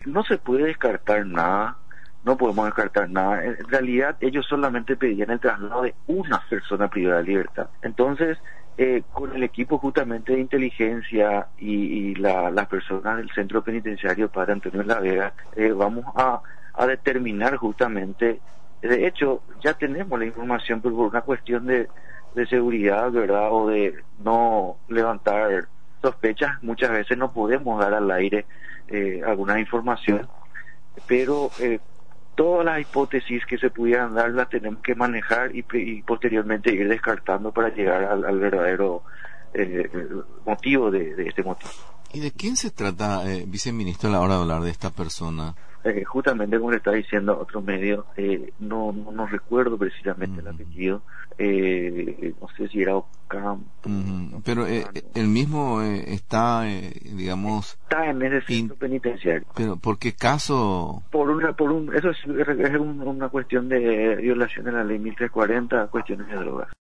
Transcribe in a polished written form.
no se puede descartar nada, no podemos descartar nada. En realidad ellos solamente pedían el traslado de una persona privada de libertad. Entonces, con el equipo justamente de inteligencia y las personas del centro penitenciario Padre Antonio de la Vega, vamos a determinar justamente, de hecho ya tenemos la información, pero por una cuestión de seguridad, ¿verdad? O de no levantar sospechas, muchas veces no podemos dar al aire alguna información, pero todas las hipótesis que se pudieran dar las tenemos que manejar y posteriormente ir descartando para llegar al verdadero motivo de este motivo. ¿Y de quién se trata, viceministro, a la hora de hablar de esta persona? Justamente como le está diciendo otro medio, no recuerdo precisamente el apellido, no sé si era Ocampo. Pero él mismo está, digamos... Está en ese centro penitenciario. ¿Pero por qué caso? Eso es una cuestión de violación de la ley 1340, cuestiones de drogas.